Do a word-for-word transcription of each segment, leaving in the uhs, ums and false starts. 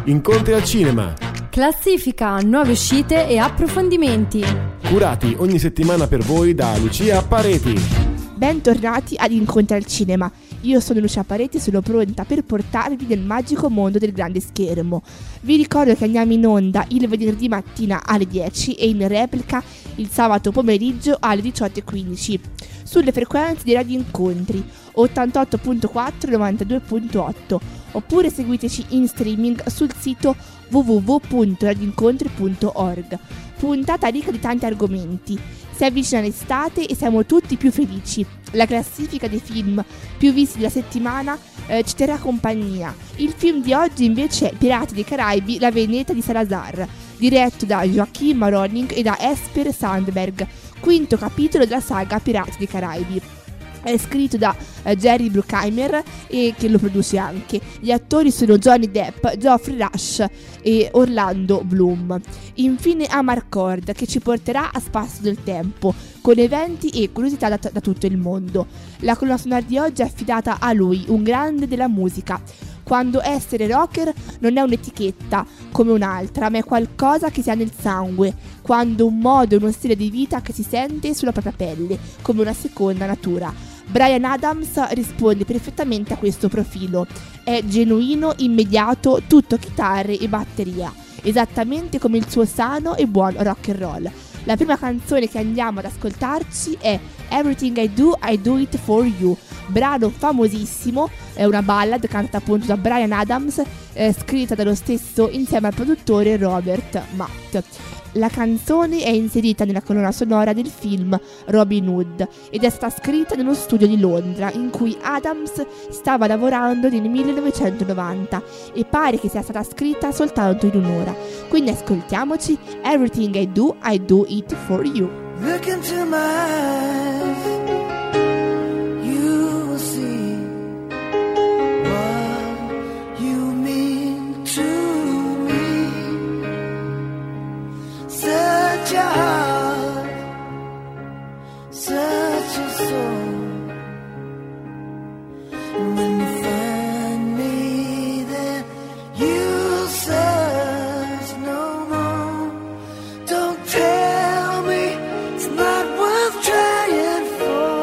Incontri al cinema. Classifica, nuove uscite e approfondimenti. Curati ogni settimana per voi da Lucia Pareti. Bentornati ad Incontri al cinema. Io sono Lucia Pareti e sono pronta per portarvi nel magico mondo del grande schermo. Vi ricordo che andiamo in onda il venerdì mattina alle dieci e in replica il sabato pomeriggio alle diciotto e quindici sulle frequenze di Radio Incontri ottantotto virgola quattro e novantadue virgola otto, oppure seguiteci in streaming sul sito w w w punto radioincontri punto org. Puntata ricca di tanti argomenti. Si avvicina l'estate e siamo tutti più felici. La classifica dei film più visti della settimana eh, ci terrà compagnia. Il film di oggi invece è Pirati dei Caraibi, La Veneta di Salazar, diretto da Joachim Ronning e da Esper Sandberg, quinto capitolo della saga Pirati dei Caraibi. È scritto da uh, Jerry Bruckheimer e che lo produce anche. Gli attori sono Johnny Depp, Geoffrey Rush e Orlando Bloom. Infine Amarcord, che ci porterà a spasso del tempo con eventi e curiosità da, da tutto il mondo. La colonna sonora di oggi è affidata a lui, un grande della musica. Quando essere rocker non è un'etichetta come un'altra, ma è qualcosa che si ha nel sangue, quando un modo e uno stile di vita che si sente sulla propria pelle, come una seconda natura. Bryan Adams risponde perfettamente a questo profilo. È genuino, immediato, tutto chitarre e batteria, esattamente come il suo sano e buon rock and roll. La prima canzone che andiamo ad ascoltarci è Everything I Do, I Do It For You, brano famosissimo, è una ballad cantata appunto da Bryan Adams, eh, scritta dallo stesso insieme al produttore Robert Matt. La canzone è inserita nella colonna sonora del film Robin Hood ed è stata scritta nello studio di Londra in cui Adams stava lavorando nel millenovecentonovanta e pare che sia stata scritta soltanto in un'ora. Quindi ascoltiamoci Everything I Do, I Do It For You. Look into my eyes, you will see what you mean to me. Such a heart, such a soul. And when you find me there, you'll search no more. Don't tell me it's not worth trying for.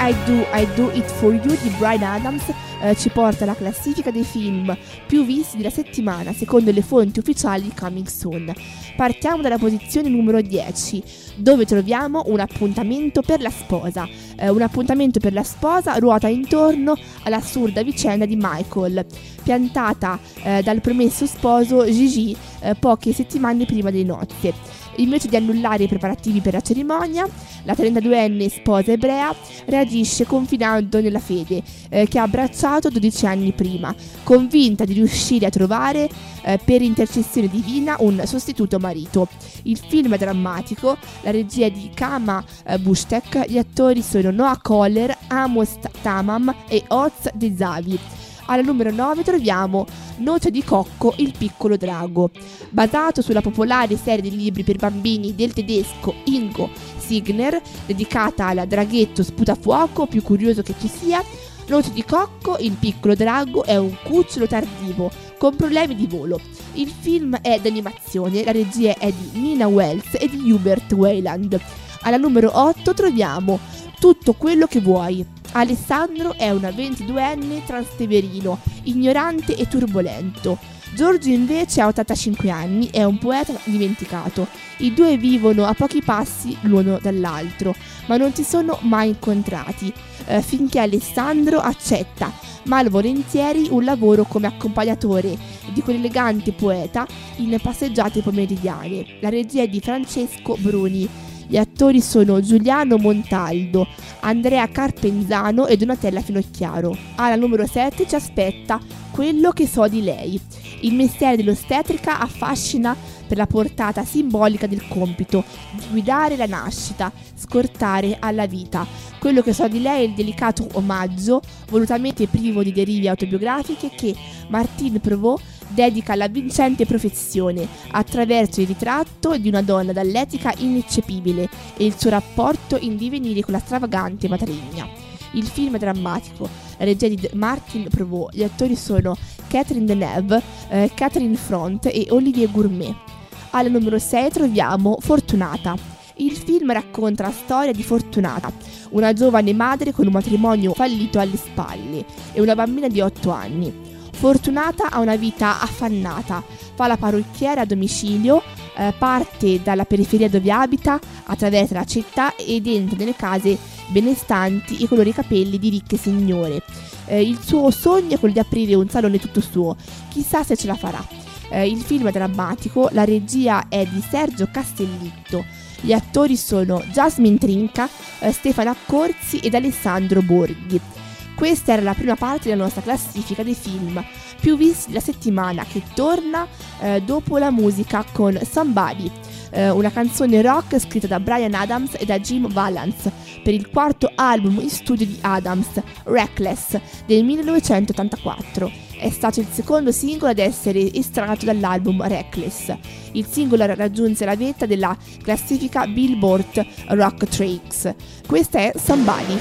I Do, I Do It For You di Bryan Adams eh, ci porta alla classifica dei film più visti della settimana secondo le fonti ufficiali di Coming Soon. Partiamo dalla posizione numero dieci, dove troviamo Un appuntamento per la sposa. Eh, un appuntamento per la sposa ruota intorno all'assurda vicenda di Michael, piantata eh, dal promesso sposo Gigi eh, poche settimane prima delle nozze. Invece di annullare i preparativi per la cerimonia, la trentaduenne sposa ebrea reagisce confidando nella fede eh, che ha abbracciato dodici anni prima, convinta di riuscire a trovare eh, per intercessione divina un sostituto marito. Il film è drammatico, la regia è di Kama eh, Bustek, gli attori sono Noah Kohler, Amos Tamam e Oz Dezavi. Alla numero nove troviamo Noce di cocco, il piccolo drago. Basato sulla popolare serie di libri per bambini del tedesco Ingo Signer, dedicata al draghetto sputafuoco più curioso che ci sia, Noce di cocco, il piccolo drago è un cucciolo tardivo con problemi di volo. Il film è d'animazione, la regia è di Nina Wells e di Hubert Wayland. Alla numero otto troviamo Tutto quello che vuoi. Alessandro è un ventiduenne transteverino, ignorante e turbolento. Giorgio invece ha ottantacinque anni, è un poeta dimenticato. I due vivono a pochi passi l'uno dall'altro, ma non si sono mai incontrati, eh, finché Alessandro accetta malvolentieri un lavoro come accompagnatore di quell'elegante poeta in passeggiate pomeridiane. La regia è di Francesco Bruni. Gli attori sono Giuliano Montaldo, Andrea Carpenzano e Donatella Finocchiaro. Alla numero sette ci aspetta Quello che so di lei. Il mestiere dell'ostetrica affascina per la portata simbolica del compito di guidare la nascita, scortare alla vita. Quello che so di lei è il delicato omaggio, volutamente privo di derive autobiografiche, che Martine Provost dedica alla vincente professione attraverso il ritratto di una donna dall'etica ineccepibile e il suo rapporto in divenire con la stravagante matrigna. Il film è drammatico, la regia di Martine Provost, gli attori sono Catherine Deneuve, eh, Catherine Front e Olivier Gourmet. Alla numero sei troviamo Fortunata. Il film racconta la storia di Fortunata, una giovane madre con un matrimonio fallito alle spalle e una bambina di otto anni. Fortunata ha una vita affannata, fa la parrucchiera a domicilio, eh, parte dalla periferia dove abita, attraversa la città ed entra nelle case benestanti e colora i capelli di ricche signore. Eh, il suo sogno è quello di aprire un salone tutto suo, chissà se ce la farà. Eh, il film è drammatico, la regia è di Sergio Castellitto, gli attori sono Jasmine Trinca, eh, Stefano Accorsi ed Alessandro Borghi. Questa era la prima parte della nostra classifica dei film più visti della settimana, che torna eh, dopo la musica con Somebody, eh, una canzone rock scritta da Bryan Adams e da Jim Vallance per il quarto album in studio di Adams, Reckless, del millenovecentottantaquattro. È stato il secondo singolo ad essere estratto dall'album Reckless. Il singolo raggiunse la vetta della classifica Billboard Rock Tracks. Questa è Somebody.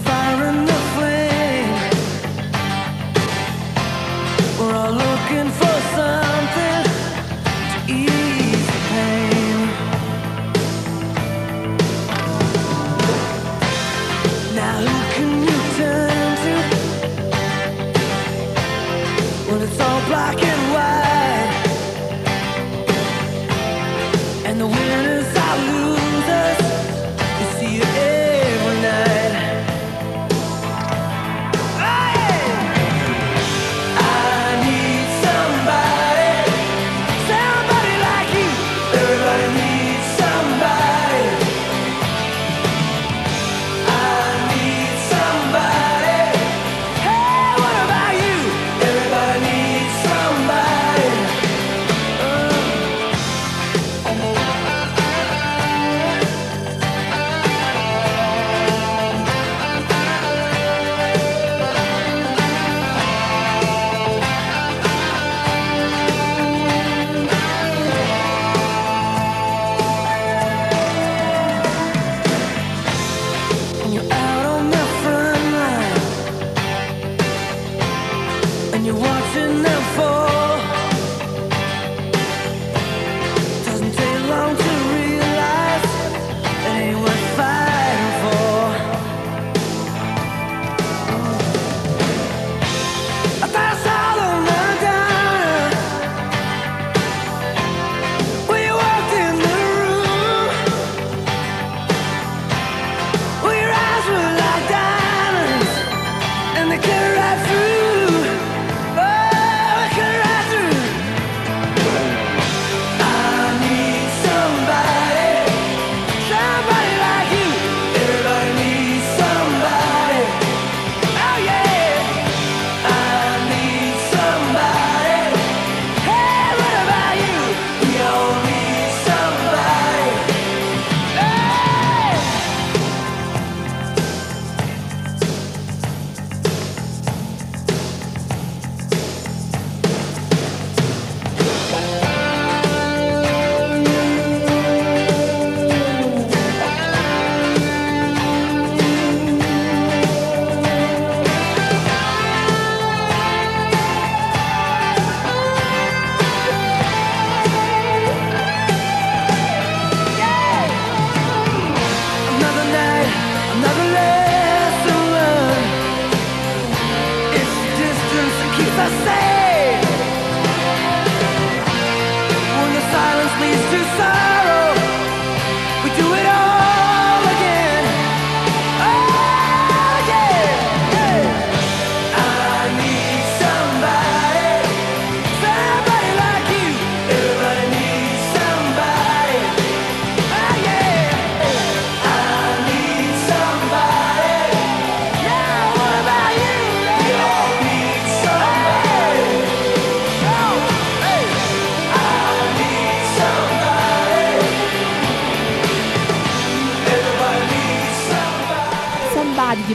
Looking for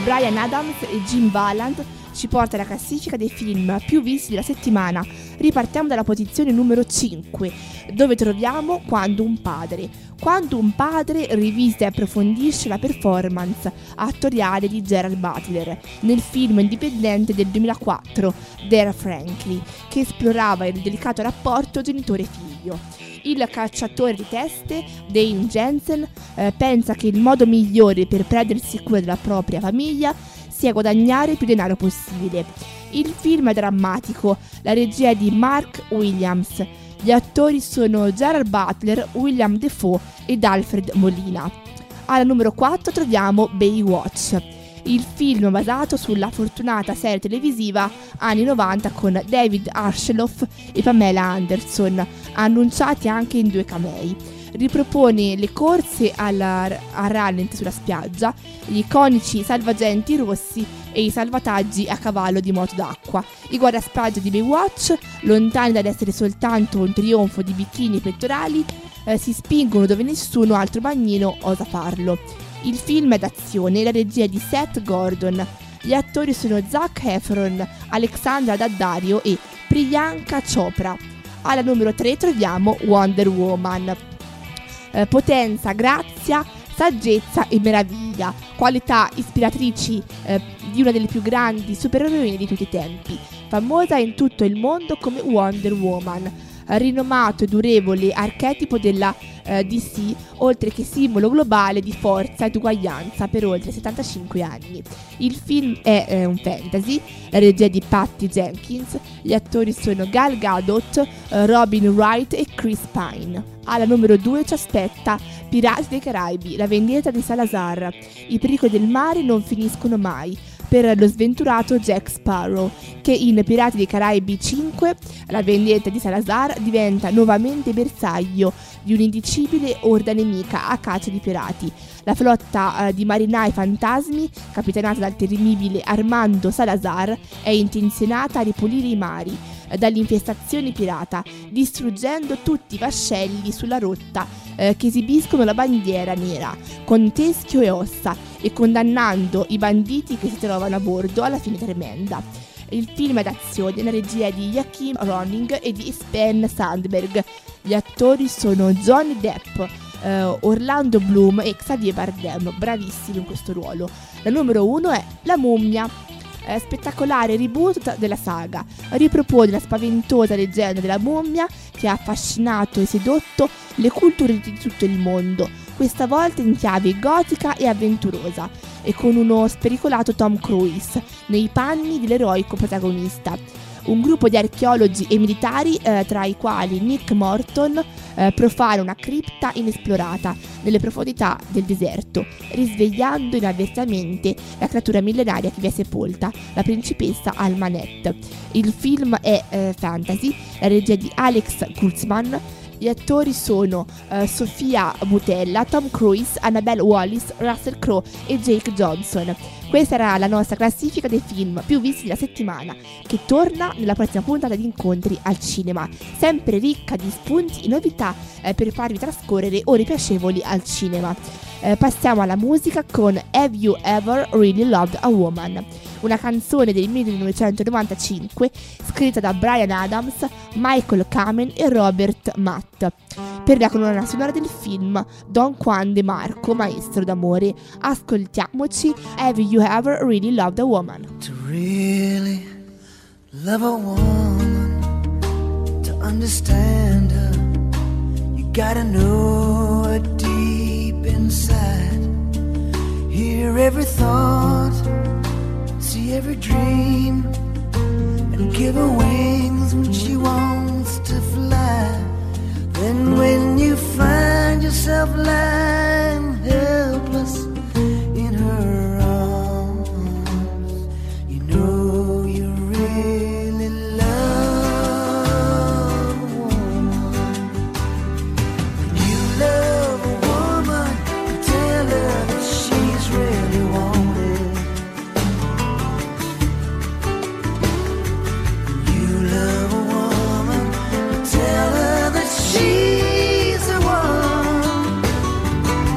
Bryan Adams e Jim Valand ci porta alla classifica dei film più visti della settimana. Ripartiamo dalla posizione numero cinque, dove troviamo Quando un padre. Quando un padre rivisita e approfondisce la performance attoriale di Gerard Butler nel film indipendente del duemilaquattro Dare Frankly, che esplorava il delicato rapporto genitore-figlio. Il cacciatore di teste, Dane Jensen, eh, pensa che il modo migliore per prendersi cura della propria famiglia sia guadagnare più denaro possibile. Il film è drammatico, la regia è di Mark Williams. Gli attori sono Gerard Butler, William Dafoe ed Alfred Molina. Alla numero quattro troviamo Baywatch, il film basato sulla fortunata serie televisiva anni novanta con David Hasselhoff e Pamela Anderson, annunciati anche in due camei. Ripropone le corse alla, a rallent sulla spiaggia, gli iconici salvagenti rossi e i salvataggi a cavallo di moto d'acqua. I guardaspiaggia di Baywatch, lontani dall'essere soltanto un trionfo di bikini e pettorali, eh, si spingono dove nessuno altro bagnino osa farlo. Il film è d'azione, la regia è di Seth Gordon. Gli attori sono Zac Efron, Alexandra Daddario e Priyanka Chopra. Alla numero tre troviamo Wonder Woman. Eh, potenza, grazia, saggezza e meraviglia, qualità ispiratrici eh, di una delle più grandi supereroine di tutti i tempi, famosa in tutto il mondo come Wonder Woman, rinomato e durevole archetipo della eh, D C, oltre che simbolo globale di forza ed uguaglianza per oltre settantacinque anni. Il film è eh, un fantasy, la regia è di Patty Jenkins, gli attori sono Gal Gadot, eh, Robin Wright e Chris Pine. Alla numero due ci aspetta Pirati dei Caraibi, la vendetta di Salazar. I pericoli del mare non finiscono mai per lo sventurato Jack Sparrow, che in Pirati dei Caraibi cinque, la vendetta di Salazar, diventa nuovamente bersaglio di un'indicibile orda nemica a caccia di pirati. La flotta eh, di marinai fantasmi, capitanata dal temibile Armando Salazar, è intenzionata a ripulire i mari eh, dall'infestazione pirata, distruggendo tutti i vascelli sulla rotta eh, che esibiscono la bandiera nera, con teschio e ossa, e condannando i banditi che si trovano a bordo alla fine tremenda. Il film è d'azione, la regia è di Joachim Ronning e di Sven Sandberg. Gli attori sono Johnny Depp, eh, Orlando Bloom e Xavier Bardem, bravissimi in questo ruolo. La numero uno è La Mummia, eh, spettacolare reboot della saga. Ripropone la spaventosa leggenda della mummia che ha affascinato e sedotto le culture di tutto il mondo, questa volta in chiave gotica e avventurosa, e con uno spericolato Tom Cruise nei panni dell'eroico protagonista. Un gruppo di archeologi e militari, eh, tra i quali Nick Morton, eh, profana una cripta inesplorata nelle profondità del deserto, risvegliando inavvertitamente la creatura millenaria che vi è sepolta, la principessa Almanet. Il film è eh, fantasy, la regia è di Alex Kurtzman. Gli attori sono uh, Sofia Boutella, Tom Cruise, Annabelle Wallis, Russell Crowe e Jake Johnson. Questa era la nostra classifica dei film più visti della settimana, che torna nella prossima puntata di Incontri al Cinema, sempre ricca di spunti e novità eh, per farvi trascorrere ore piacevoli al cinema. Eh, passiamo alla musica con Have You Ever Really Loved a Woman? Una canzone del millenovecentonovantacinque scritta da Bryan Adams, Michael Kamen e Robert Matt per la colonna sonora del film Don Juan de Marco, Maestro d'amore. Ascoltiamoci Have You Ever Really Loved a Woman? To really love a woman, to understand her, you gotta know her deep inside, hear every thought, see every dream, and give her wings when she wants to fly. Then when you find yourself lying helpless in her arms, you know you really love a woman. When you love a woman, you tell her that she's really wanted. When you love a woman, you tell her that she's the one.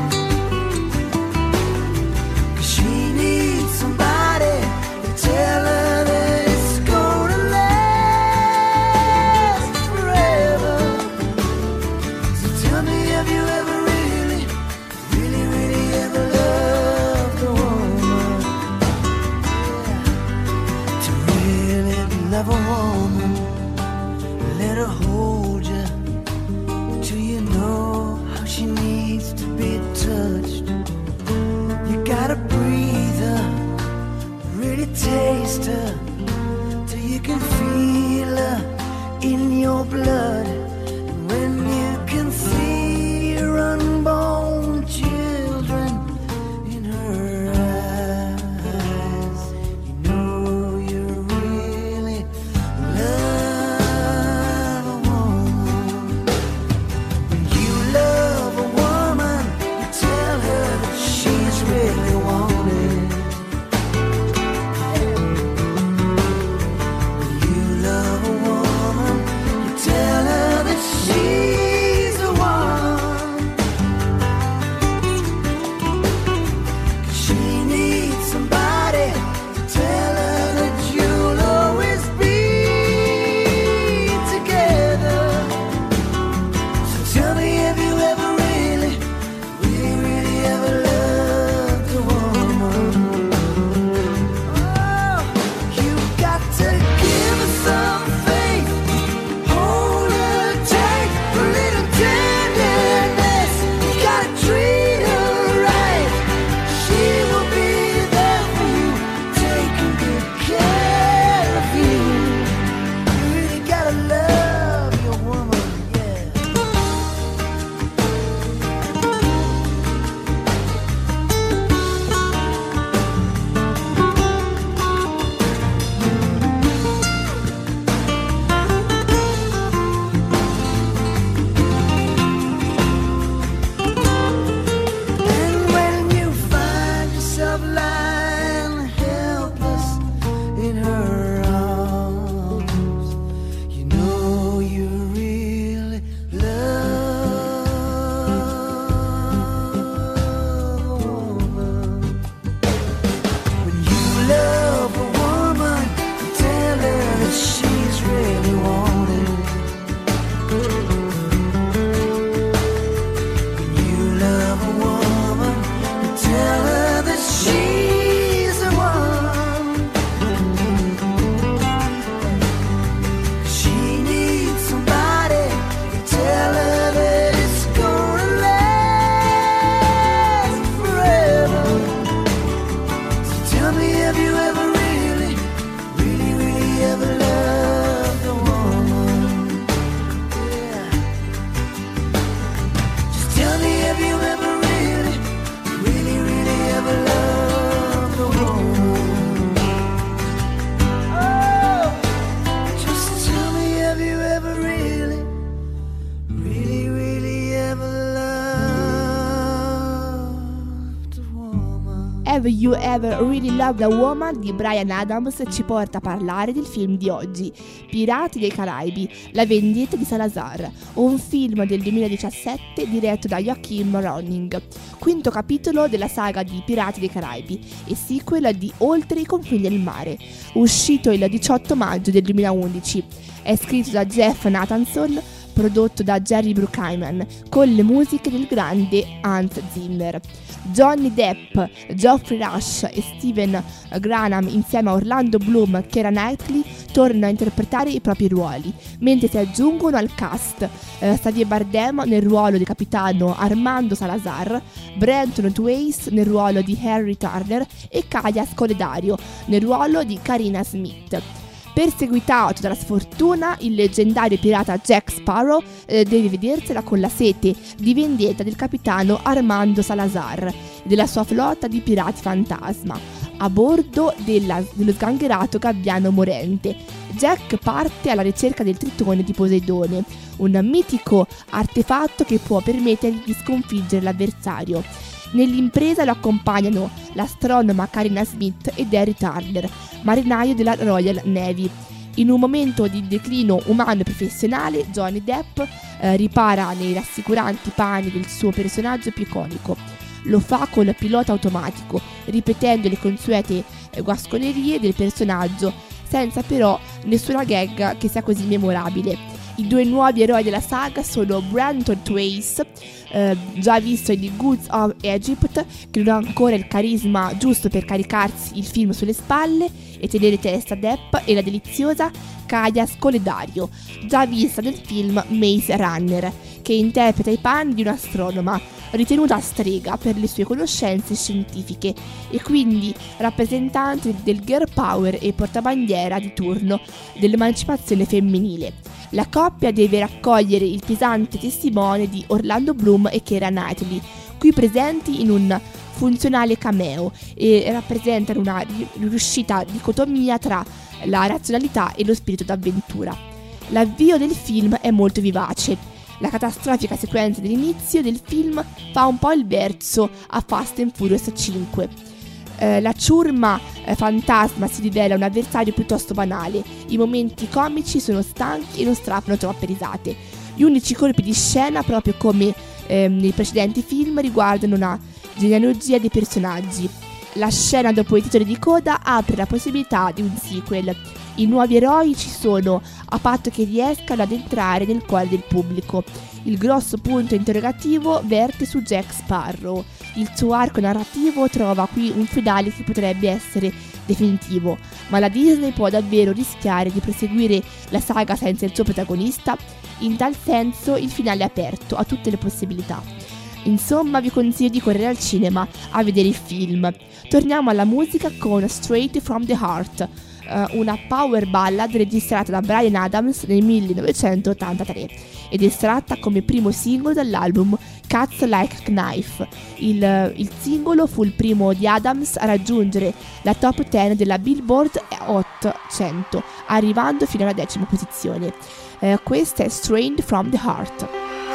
Have You Ever Really Loved a Woman di Bryan Adams ci porta a parlare del film di oggi, Pirati dei Caraibi, La vendetta di Salazar, un film del duemiladiciassette diretto da Joachim Ronning, quinto capitolo della saga di Pirati dei Caraibi e sequel di Oltre i confini del mare, uscito il diciotto maggio del duemilaundici. È scritto da Jeff Nathanson, prodotto da Jerry Bruckheimer, con le musiche del grande Hans Zimmer. Johnny Depp, Geoffrey Rush e Steven Granham insieme a Orlando Bloom e Keira Knightley tornano a interpretare i propri ruoli, mentre si aggiungono al cast eh, Xavier Bardem nel ruolo del capitano Armando Salazar, Brenton Twist nel ruolo di Harry Turner e Kaya Scoledario nel ruolo di Karina Smith. Perseguitato dalla sfortuna, il leggendario pirata Jack Sparrow eh, deve vedersela con la sete di vendetta del capitano Armando Salazar e della sua flotta di pirati fantasma, a bordo della, dello sgangherato gabbiano morente. Jack parte alla ricerca del tritone di Poseidone, un mitico artefatto che può permettergli di sconfiggere l'avversario. Nell'impresa lo accompagnano l'astronoma Karina Smith e Harry Turner, marinaio della Royal Navy. In un momento di declino umano e professionale, Johnny Depp eh, ripara nei rassicuranti panni del suo personaggio più iconico. Lo fa col pilota automatico, ripetendo le consuete eh, guasconerie del personaggio, senza però nessuna gag che sia così memorabile. I due nuovi eroi della saga sono Brenton Twist, eh, già visto in The Goods of Egypt, che non ha ancora il carisma giusto per caricarsi il film sulle spalle e tenere testa a Depp, e la deliziosa Kaya Scoledario, già vista nel film Maze Runner, che interpreta i panni di un'astronoma ritenuta strega per le sue conoscenze scientifiche e quindi rappresentante del girl power e portabandiera di turno dell'emancipazione femminile. La coppia deve raccogliere il pesante testimone di Orlando Bloom e Keira Knightley, qui presenti in un funzionale cameo, e rappresentano una riuscita dicotomia tra la razionalità e lo spirito d'avventura. L'avvio del film è molto vivace. La catastrofica sequenza dell'inizio del film fa un po' il verso a Fast and Furious cinque. Eh, la ciurma eh, fantasma si rivela un avversario piuttosto banale. I momenti comici sono stanchi e non strappano troppe risate. Gli unici colpi di scena, proprio come eh, nei precedenti film, riguardano una genealogia dei personaggi. La scena dopo i titoli di coda apre la possibilità di un sequel. I nuovi eroi ci sono, a patto che riescano ad entrare nel cuore del pubblico. Il grosso punto interrogativo verte su Jack Sparrow. Il suo arco narrativo trova qui un finale che potrebbe essere definitivo, ma la Disney può davvero rischiare di proseguire la saga senza il suo protagonista? In tal senso il finale è aperto a tutte le possibilità. Insomma, vi consiglio di correre al cinema a vedere il film. Torniamo alla musica con Straight from the Heart, una power ballad registrata da Bryan Adams nel millenovecentottantatré ed estratta come primo singolo dall'album Cuts Like a Knife. Il, il singolo fu il primo di Adams a raggiungere la top dieci della Billboard Hot cento, arrivando fino alla decima posizione. Eh, questa è Strained from the Heart.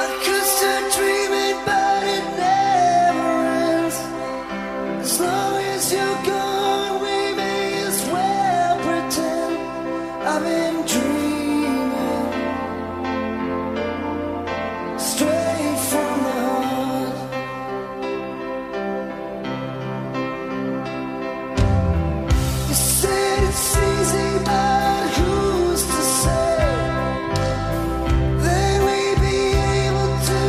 I've been dreaming straight from the heart. You said it's easy, but who's to say that we'd be able to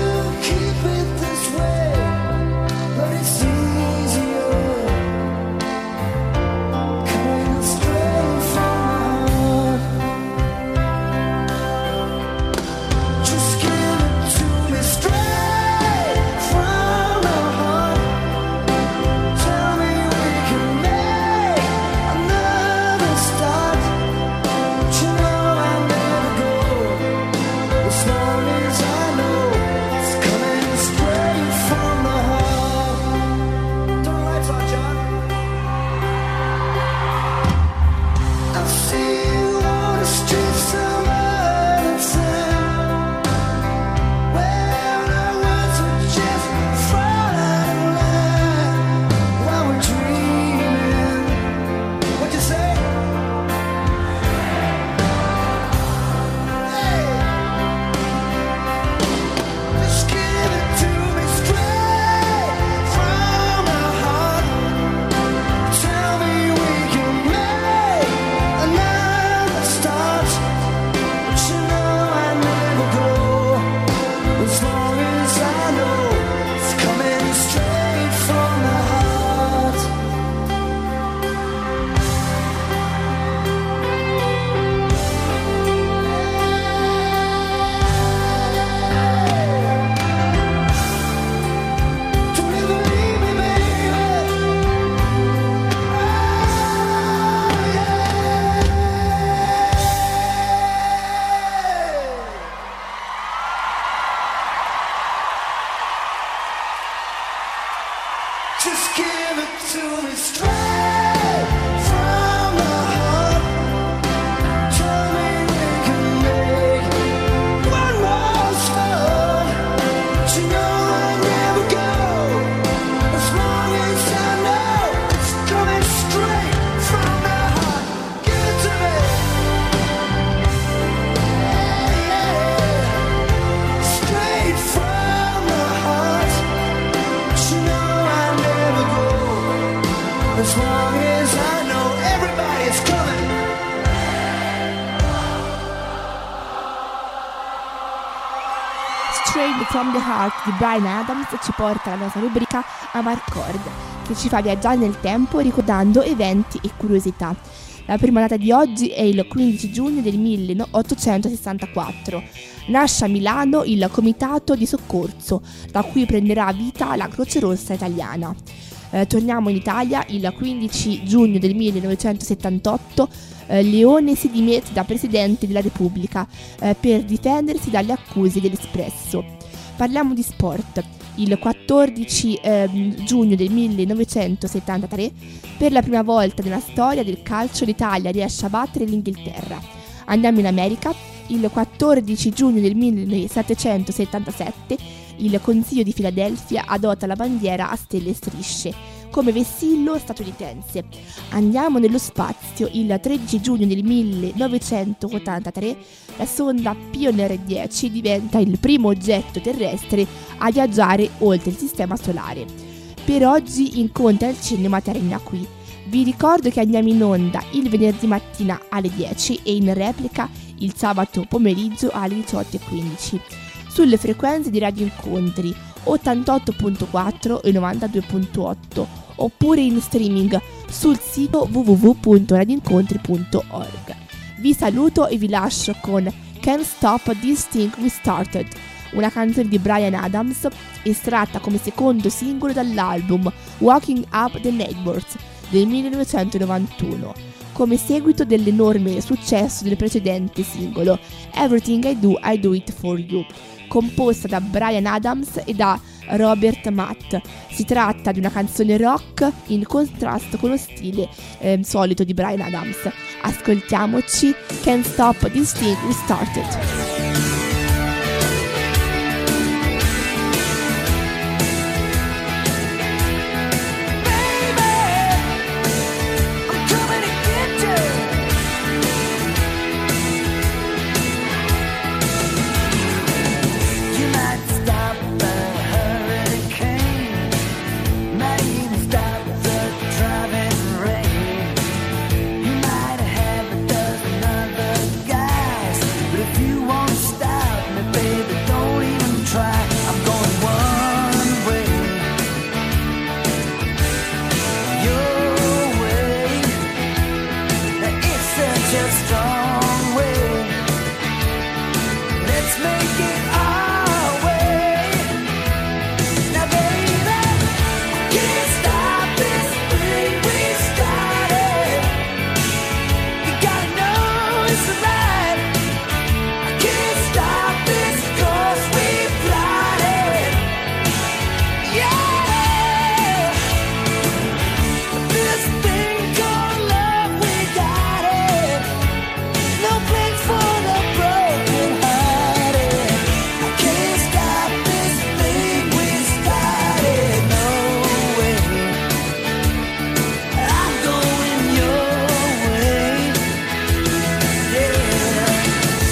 Just give it to me straight from the heart. Tell me we can make one more start. But you know I never go as long as I know it's coming straight from the heart. Give it to me. Yeah, yeah. Straight from the heart. But you know I never go as long as I know everybody's coming. Straight from the Heart di Bryan Adams ci porta alla nostra rubrica Amarcord, che ci fa viaggiare nel tempo ricordando eventi e curiosità. La prima data di oggi è il quindici giugno del milleottocentosessantaquattro. Nasce a Milano il Comitato di Soccorso, da cui prenderà vita la Croce Rossa Italiana. Eh, torniamo in Italia il quindici giugno del millenovecentosettantotto. eh, Leone si dimette da Presidente della Repubblica eh, per difendersi dalle accuse dell'Espresso. Parliamo di sport. Il quattordici eh, giugno del millenovecentosettantatré, per la prima volta nella storia del calcio, l'Italia riesce a battere l'Inghilterra. Andiamo in America. Il quattordici giugno del millesettecentosettantasette il Consiglio di Filadelfia adotta la bandiera a stelle e strisce come vessillo statunitense. Andiamo nello spazio. Il tredici giugno del millenovecentottantatré la sonda Pioneer dieci diventa il primo oggetto terrestre a viaggiare oltre il sistema solare. Per oggi Incontra al Cinema termina qui. Vi ricordo che andiamo in onda il venerdì mattina alle dieci e in replica il sabato pomeriggio alle diciotto e quindici sulle frequenze di Radio Incontri ottantotto virgola quattro e novantadue virgola otto oppure in streaming sul sito w w w punto radioincontri punto org. Vi saluto e vi lascio con Can't Stop This Thing We Started, una canzone di Bryan Adams estratta come secondo singolo dall'album Walking Up the Neighbors del millenovecentonovantuno, come seguito dell'enorme successo del precedente singolo Everything I Do, I Do It For You, composta da Bryan Adams e da Robert Matt. Si tratta di una canzone rock in contrasto con lo stile eh, solito di Bryan Adams. Ascoltiamoci Can't Stop This Thing We Started.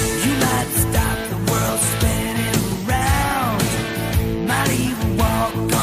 Walk